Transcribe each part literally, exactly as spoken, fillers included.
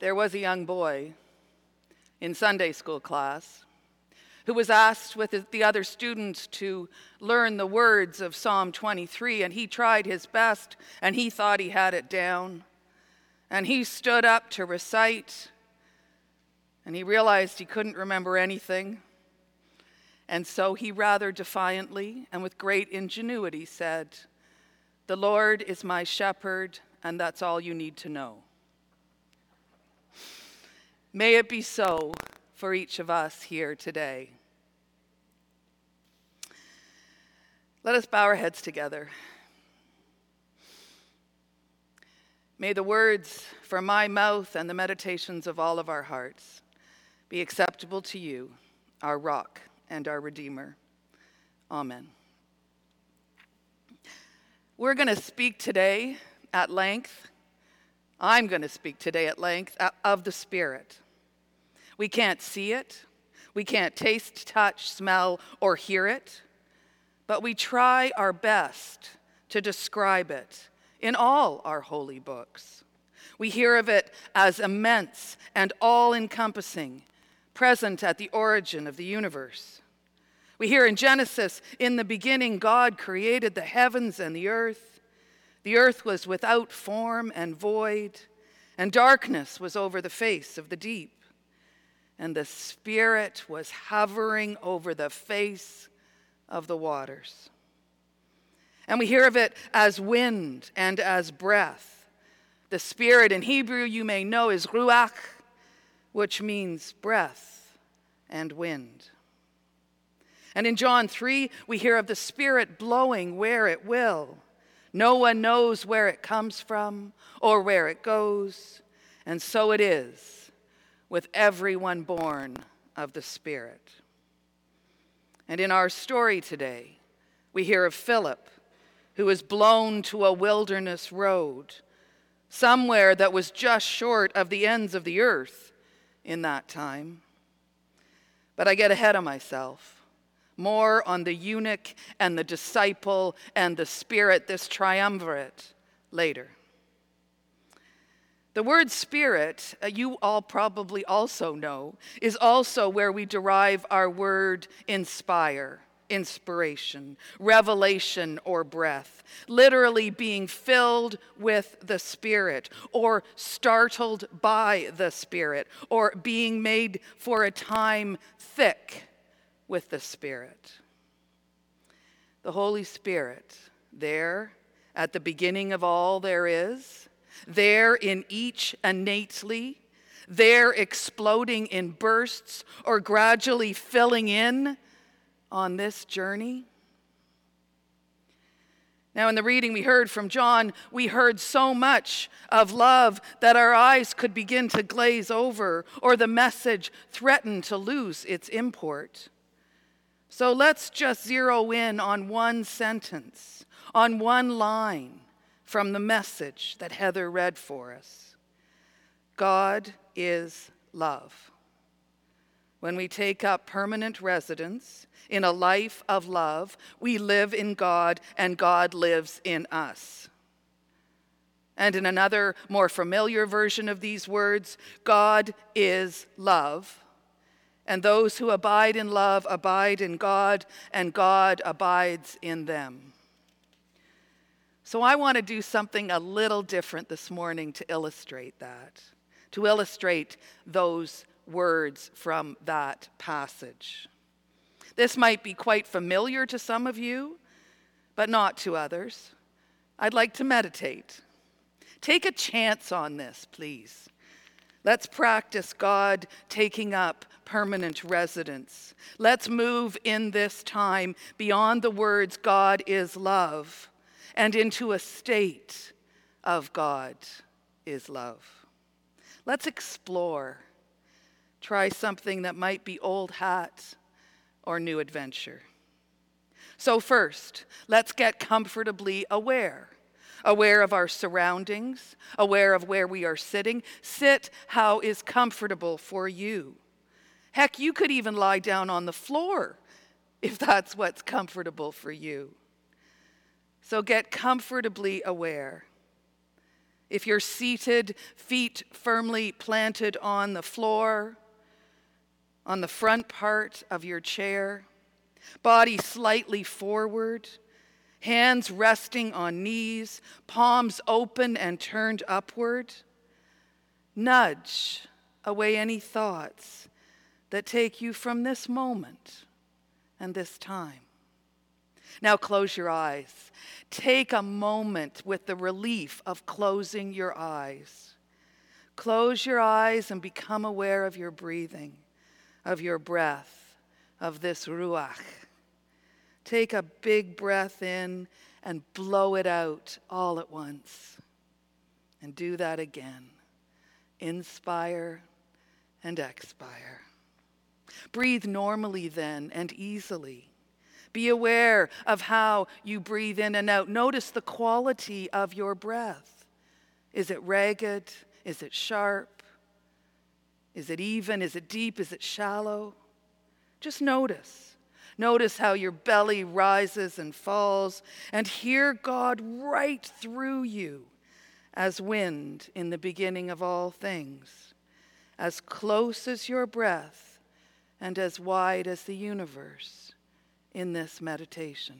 There was a young boy in Sunday school class who was asked with the other students to learn the words of Psalm twenty-three, and he tried his best, and he thought he had it down. And he stood up to recite, and he realized he couldn't remember anything. And so he rather defiantly and with great ingenuity said, "The Lord is my shepherd, and that's all you need to know." May it be so for each of us here today. Let us bow our heads together. May the words from my mouth and the meditations of all of our hearts be acceptable to you, our rock and our Redeemer. Amen. We're going to speak today at length. I'm going to speak today at length of the Spirit. We can't see it. We can't taste, touch, smell, or hear it. But we try our best to describe it in all our holy books. We hear of it as immense and all-encompassing, present at the origin of the universe. We hear in Genesis, "In the beginning, God created the heavens and the earth. The earth was without form and void, and darkness was over the face of the deep. And the Spirit was hovering over the face of the waters." And we hear of it as wind and as breath. The Spirit in Hebrew, you may know, is ruach, which means breath and wind. And in John three, we hear of the Spirit blowing where it will. No one knows where it comes from or where it goes, and so it is with everyone born of the Spirit. And in our story today, we hear of Philip, who was blown to a wilderness road, somewhere that was just short of the ends of the earth in that time. But I get ahead of myself. More on the eunuch and the disciple and the Spirit, this triumvirate, later. The word Spirit, uh, you all probably also know, is also where we derive our word inspire, inspiration, revelation, or breath, literally being filled with the Spirit, or startled by the Spirit, or being made for a time thick with the Spirit. The Holy Spirit, there at the beginning of all there is, there in each innately, there exploding in bursts or gradually filling in on this journey. Now, in the reading we heard from John, we heard so much of love that our eyes could begin to glaze over, or the message threatened to lose its import. So let's just zero in on one sentence, on one line from the message that Heather read for us. God is love. When we take up permanent residence in a life of love, we live in God and God lives in us. And in another, more familiar version of these words, God is love. And those who abide in love abide in God, and God abides in them. So I want to do something a little different this morning to illustrate that, to illustrate those words from that passage. This might be quite familiar to some of you, but not to others. I'd like to meditate. Take a chance on this, please. Let's practice God taking up permanent residence. Let's move in this time beyond the words God is love and into a state of God is love. Let's explore. Try something that might be old hat or new adventure. So first, let's get comfortably aware. Aware of our surroundings, aware of where we are sitting. Sit how is comfortable for you. Heck, you could even lie down on the floor if that's what's comfortable for you. So get comfortably aware. If you're seated, feet firmly planted on the floor, on the front part of your chair, body slightly forward, hands resting on knees, palms open and turned upward, nudge away any thoughts that take you from this moment and this time. Now close your eyes. Take a moment with the relief of closing your eyes. Close your eyes and become aware of your breathing, of your breath, of this ruach. Take a big breath in and blow it out all at once. And do that again. Inspire and expire. Breathe normally then and easily. Be aware of how you breathe in and out. Notice the quality of your breath. Is it ragged? Is it sharp? Is it even? Is it deep? Is it shallow? Just notice. Notice how your belly rises and falls, and hear God right through you as wind in the beginning of all things, as close as your breath and as wide as the universe in this meditation.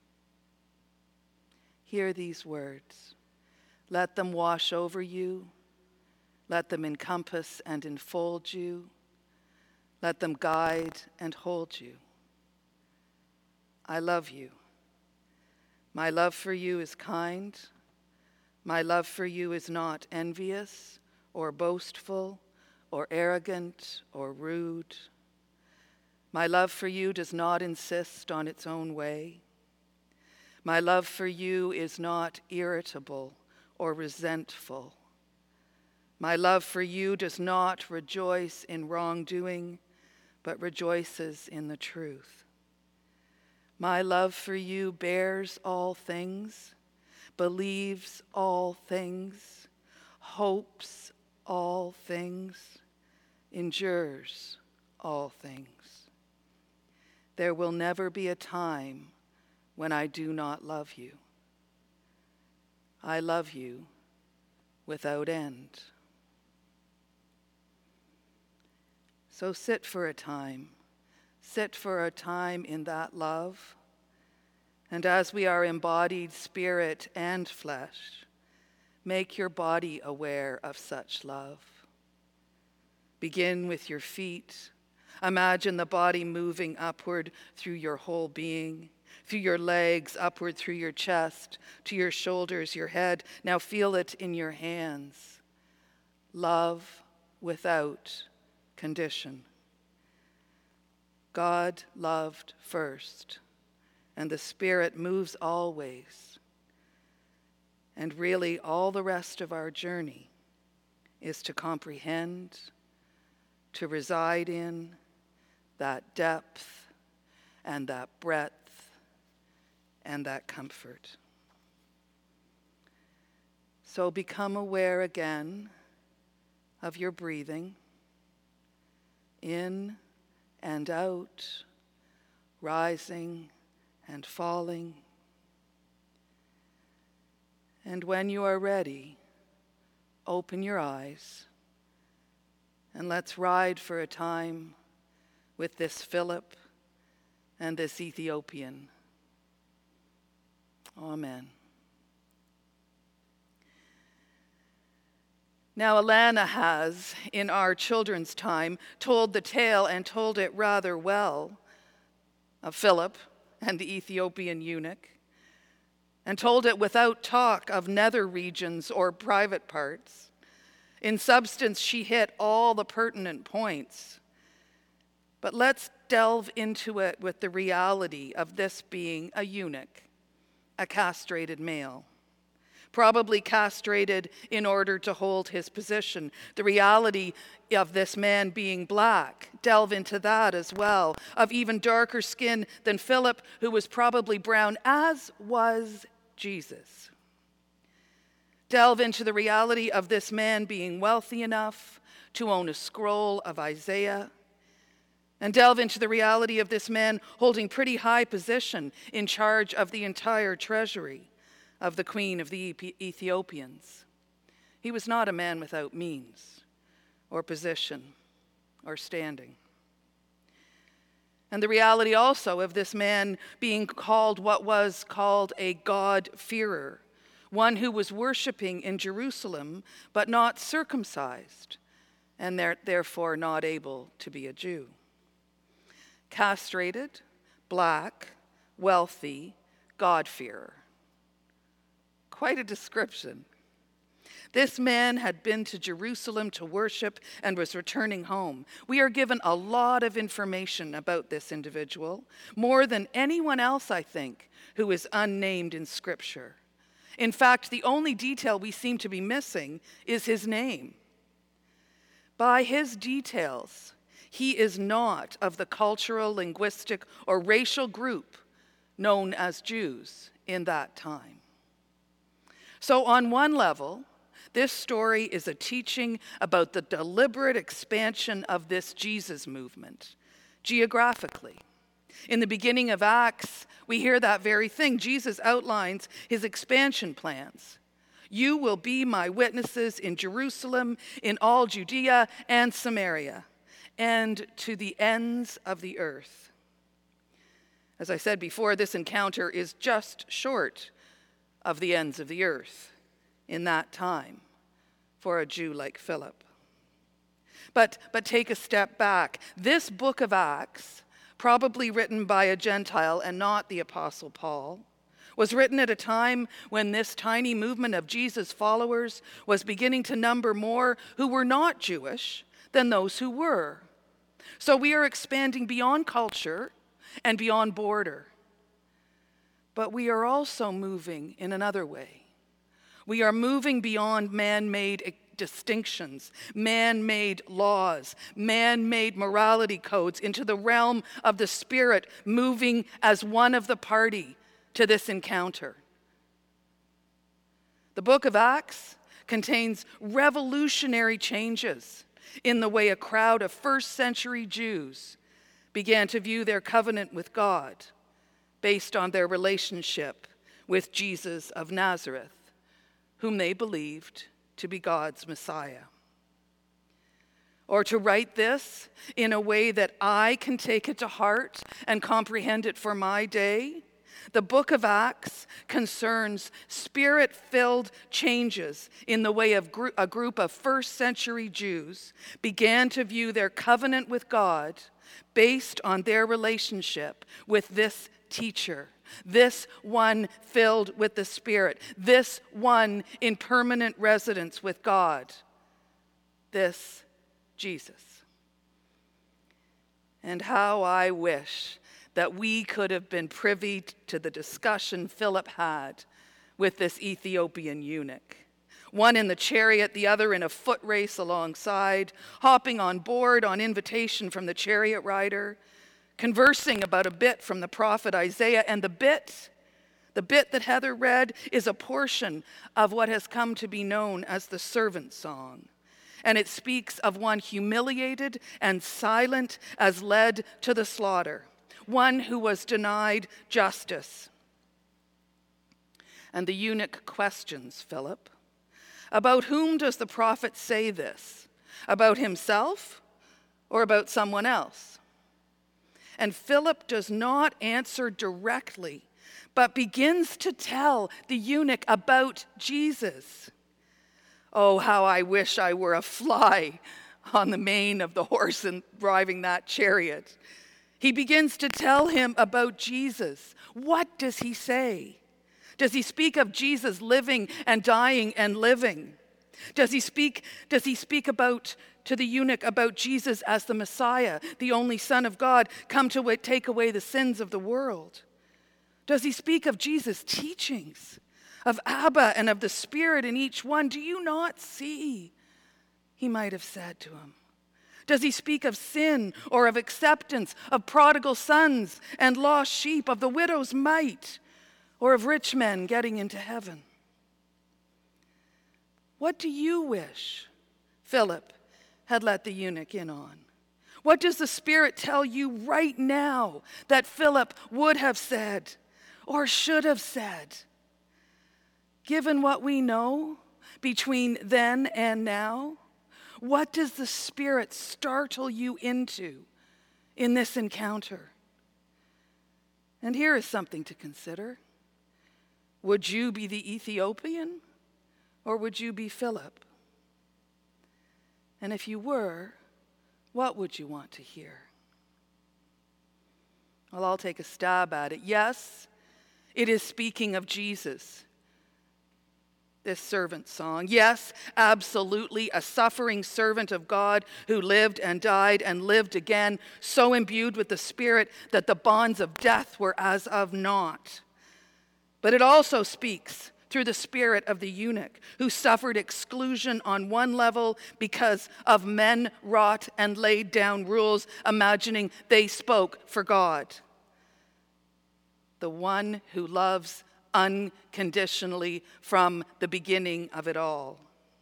Hear these words. Let them wash over you. Let them encompass and enfold you. Let them guide and hold you. I love you. My love for you is kind. My love for you is not envious or boastful or arrogant or rude. My love for you does not insist on its own way. My love for you is not irritable or resentful. My love for you does not rejoice in wrongdoing, but rejoices in the truth. My love for you bears all things, believes all things, hopes all things, endures all things. There will never be a time when I do not love you. I love you without end. So sit for a time. Sit for a time in that love. And as we are embodied spirit and flesh, make your body aware of such love. Begin with your feet. Imagine the body moving upward through your whole being, through your legs, upward through your chest, to your shoulders, your head. Now feel it in your hands. Love without condition. God loved first, and the Spirit moves always. And really, all the rest of our journey is to comprehend, to reside in that depth and that breadth and that comfort. So become aware again of your breathing, in and out, rising and falling. And when you are ready, open your eyes and let's ride for a time with this Philip and this Ethiopian. Amen. Now, Alana has, in our children's time, told the tale and told it rather well of Philip and the Ethiopian eunuch, and told it without talk of nether regions or private parts. In substance, she hit all the pertinent points. But let's delve into it with the reality of this being a eunuch, a castrated male, probably castrated in order to hold his position. The reality of this man being black, delve into that as well, of even darker skin than Philip, who was probably brown, as was Jesus. Delve into the reality of this man being wealthy enough to own a scroll of Isaiah, and delve into the reality of this man holding pretty high position in charge of the entire treasury of the queen of the Ethiopians. He was not a man without means or position or standing. And the reality also of this man being called what was called a God-fearer, one who was worshiping in Jerusalem but not circumcised, and therefore not able to be a Jew. Castrated, black, wealthy, God-fearer. Quite a description. This man had been to Jerusalem to worship and was returning home. We are given a lot of information about this individual, more than anyone else, I think, who is unnamed in Scripture. In fact, the only detail we seem to be missing is his name. By his details, he is not of the cultural, linguistic, or racial group known as Jews in that time. So on one level, this story is a teaching about the deliberate expansion of this Jesus movement, geographically. In the beginning of Acts, we hear that very thing. Jesus outlines his expansion plans. You will be my witnesses in Jerusalem, in all Judea and Samaria, and to the ends of the earth. As I said before, this encounter is just short of the ends of the earth in that time for a Jew like Philip. But, but take a step back. This book of Acts, probably written by a Gentile and not the Apostle Paul, was written at a time when this tiny movement of Jesus' followers was beginning to number more who were not Jewish than those who were. So we are expanding beyond culture and beyond border. But we are also moving in another way. We are moving beyond man-made distinctions, man-made laws, man-made morality codes into the realm of the Spirit, moving as one of the party to this encounter. The book of Acts contains revolutionary changes in the way a crowd of first century Jews began to view their covenant with God based on their relationship with Jesus of Nazareth, whom they believed to be God's Messiah. Or to write this in a way that I can take it to heart and comprehend it for my day, the book of Acts concerns Spirit-filled changes in the way of gr- a group of first century Jews began to view their covenant with God based on their relationship with this teacher, this one filled with the Spirit, this one in permanent residence with God, this Jesus. And how I wish that we could have been privy to the discussion Philip had with this Ethiopian eunuch. One in the chariot, the other in a foot race alongside, hopping on board on invitation from the chariot rider, conversing about a bit from the prophet Isaiah. And the bit, the bit that Heather read, is a portion of what has come to be known as the servant song. And it speaks of one humiliated and silent as led to the slaughter, one who was denied justice. And the eunuch questions Philip, about whom does the prophet say this? About himself or about someone else? And Philip does not answer directly, but begins to tell the eunuch about Jesus. Oh, how I wish I were a fly on the mane of the horse and driving that chariot. He begins to tell him about Jesus. What does he say? Does he speak of Jesus living and dying and living? Does he speak, does he speak about to the eunuch about Jesus as the Messiah, the only Son of God, come to take away the sins of the world? Does he speak of Jesus' teachings, of Abba and of the Spirit in each one? Do you not see? He might have said to him. Does he speak of sin or of acceptance, of prodigal sons and lost sheep, of the widow's mite, or of rich men getting into heaven? What do you wish Philip had let the eunuch in on? What does the Spirit tell you right now that Philip would have said or should have said? Given what we know between then and now? What does the Spirit startle you into in this encounter? And here is something to consider. Would you be the Ethiopian, or would you be Philip? And if you were, what would you want to hear? Well, I'll take a stab at it. Yes, it is speaking of Jesus, this servant song. Yes, absolutely, a suffering servant of God who lived and died and lived again, so imbued with the Spirit that the bonds of death were as of naught. But it also speaks through the spirit of the eunuch who suffered exclusion on one level because of men wrought and laid down rules, imagining they spoke for God. The one who loves unconditionally from the beginning of it all.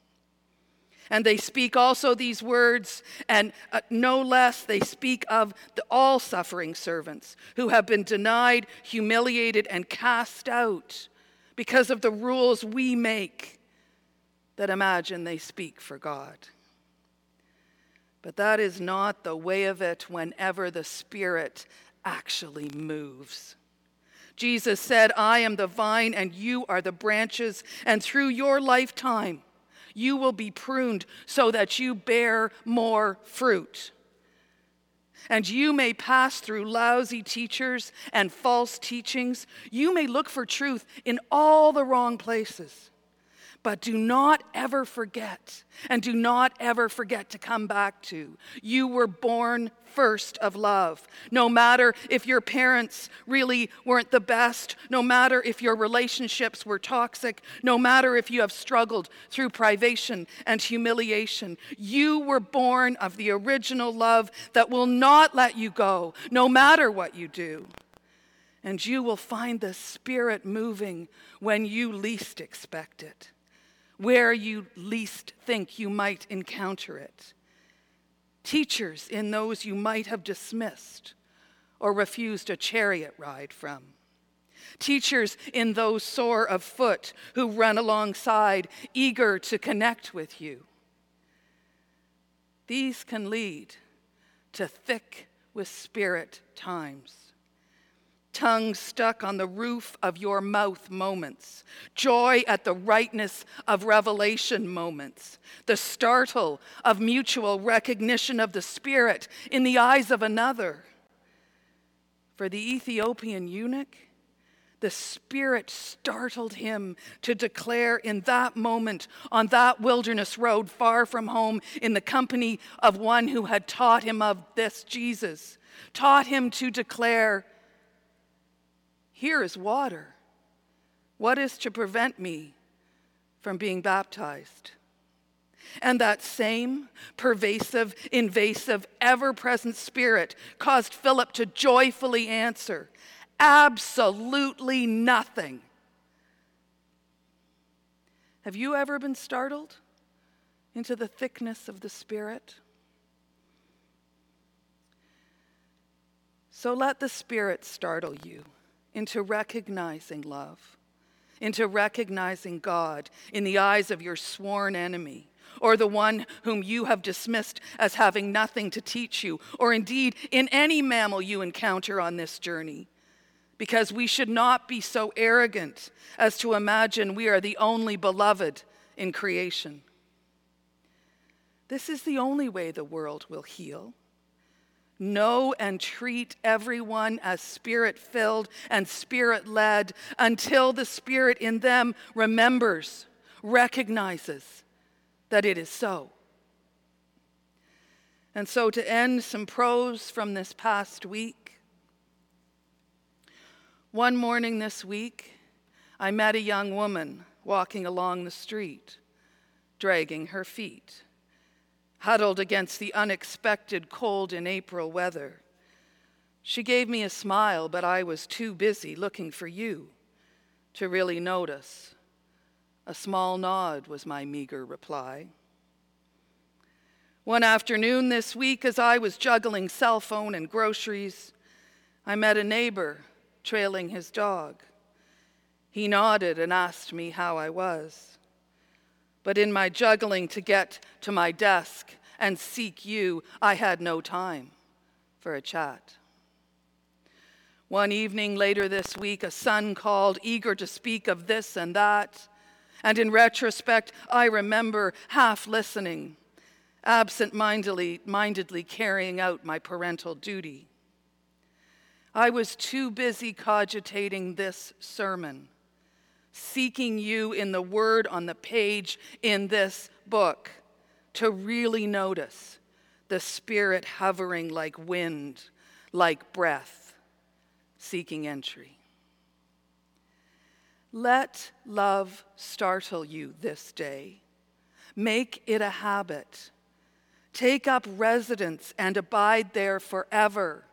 And they speak also these words, and uh, no less they speak of the all suffering servants who have been denied, humiliated, and cast out because of the rules we make that imagine they speak for God. But that is not the way of it whenever the Spirit actually moves. Jesus said, I am the vine and you are the branches, and through your lifetime you will be pruned so that you bear more fruit. And you may pass through lousy teachers and false teachings. You may look for truth in all the wrong places. But do not ever forget, and do not ever forget to come back to, you were born first of love. No matter if your parents really weren't the best, no matter if your relationships were toxic, no matter if you have struggled through privation and humiliation, you were born of the original love that will not let you go, no matter what you do. And you will find the Spirit moving when you least expect it, where you least think you might encounter it. Teachers in those you might have dismissed or refused a chariot ride from. Teachers in those sore of foot who run alongside, eager to connect with you. These can lead to thick with Spirit times. Tongue stuck on the roof of your mouth moments, joy at the rightness of revelation moments, the startle of mutual recognition of the Spirit in the eyes of another. For the Ethiopian eunuch, the Spirit startled him to declare in that moment on that wilderness road far from home in the company of one who had taught him of this Jesus, taught him to declare, here is water. What is to prevent me from being baptized? And that same pervasive, invasive, ever-present Spirit caused Philip to joyfully answer, absolutely nothing. Have you ever been startled into the thickness of the Spirit? So let the Spirit startle you into recognizing love, into recognizing God in the eyes of your sworn enemy, or the one whom you have dismissed as having nothing to teach you, or indeed in any mammal you encounter on this journey. Because we should not be so arrogant as to imagine we are the only beloved in creation. This is the only way the world will heal. Know and treat everyone as Spirit-filled and Spirit-led until the Spirit in them remembers, recognizes that it is so. And so to end some prose from this past week, one morning this week, I met a young woman walking along the street, dragging her feet, huddled against the unexpected cold in April weather. She gave me a smile, but I was too busy looking for you to really notice. A small nod was my meager reply. One afternoon this week, as I was juggling cell phone and groceries, I met a neighbor trailing his dog. He nodded and asked me how I was. But in my juggling to get to my desk and seek you, I had no time for a chat. One evening later this week, a son called, eager to speak of this and that. And in retrospect, I remember half listening, absent-mindedly mindedly carrying out my parental duty. I was too busy cogitating this sermon, seeking you in the word on the page in this book, to really notice the Spirit hovering like wind, like breath, seeking entry. Let love startle you this day. Make it a habit. Take up residence and abide there forever.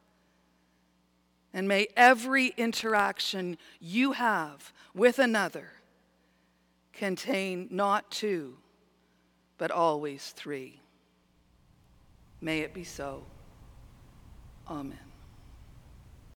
And may every interaction you have with another contain not two, but always three. May it be so. Amen.